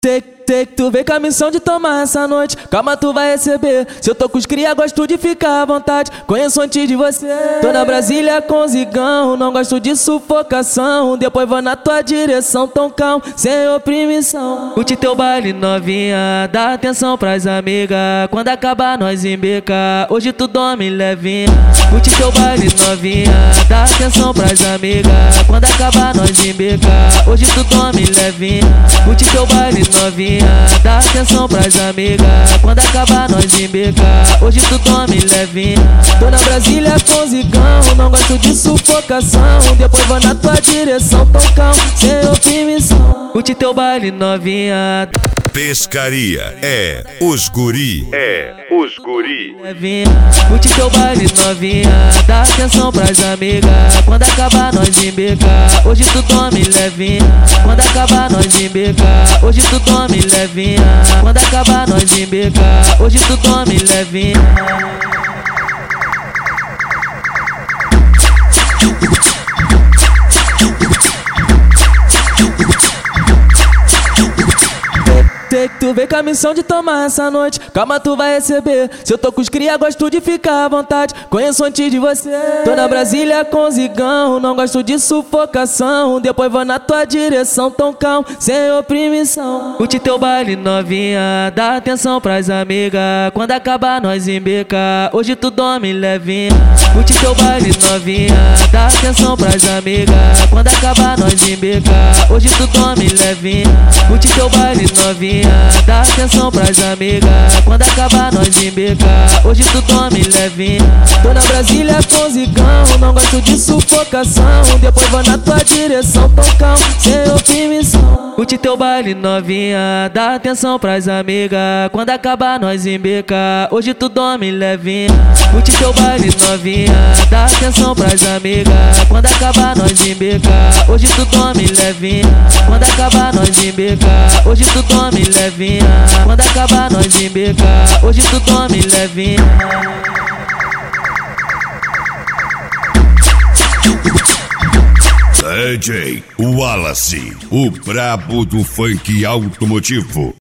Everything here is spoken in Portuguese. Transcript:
Tu vem com a missão de tomar essa noite. Calma, tu vai receber. Se eu tô com os cria, gosto de ficar à vontade. Conheço antes de você. Tô na Brasília com zigão, não gosto de sufocação. Depois vou na tua direção, tão calmo, sem oprimição. Curte teu baile novinha, dá atenção pras amigas. Quando acabar nós embeca, hoje tu dorme levinha. Curte teu baile novinha, dá atenção pras amigas. Quando acabar nós embeca, hoje tu dorme levinha. Curte teu baile novinha, dá atenção pras amigas. Quando acabar nós embeca, hoje tu dorme levinha. Tô na Brasília com zigão, não gosto de sufocação. Depois vou na tua direção, tão calmo, sem oprimição. Curte teu baile novinha. Pescaria é os guri. Curte teu baile novinha, dá atenção pras amigas. Quando acabar nós embeca, hoje tu dorme levinha. Quando acabar nós embeca, hoje tu dorme levinha. Quando acabar nós embeca, hoje tu dorme levinha. Tu vem com a missão de tomar essa noite. Calma, tu vai receber. Se eu tô com os cria, gosto de ficar à vontade. Conheço antes de você. Tô na Brasília com zigão, não gosto de sufocação. Depois vou na tua direção, tão calmo, sem oprimição. Curte teu baile novinha, dá atenção pras amigas. Quando acabar nós embeca, hoje tu dorme levinha. Curte teu baile novinha, dá atenção pras amigas. Quando acabar nós embeca, hoje tu dorme levinha. Curte teu baile novinha, dá atenção pras amigas. Quando acabar nós embeca, hoje tu dorme levinha. Tô na Brasília com zigão, não gosto de sufocação. Depois vou na tua direção, tão calmo, sem oprimição. Curte teu baile novinha, dá atenção pras amigas. Quando acabar nós embeca, hoje tu dorme levinha. Curte teu baile novinha, dá atenção pras amigas. Quando acabar nós embeca, hoje tu dorme levinha. Quando acabar nós embeca, hoje tu dorme levinha. Quando acabar nós embeca, hoje tu dorme levinha. DJ Wallace, o brabo do funk automotivo.